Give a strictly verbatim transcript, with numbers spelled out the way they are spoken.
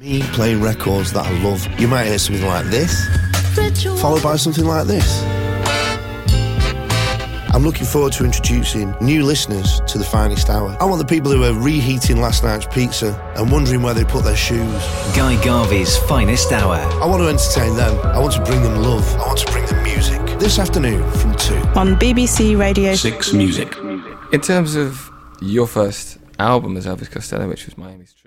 Me playing records that I love. You might hear something like this, followed by something like this. I'm looking forward to introducing new listeners to the Finest Hour. I want the people who are reheating last night's pizza and wondering where they put their shoes. Guy Garvey's Finest Hour. I want to entertain them. I want to bring them love. I want to bring them music. This afternoon from two. On B B C Radio six Music. In terms of your first album as Elvis Costello, which was Miami's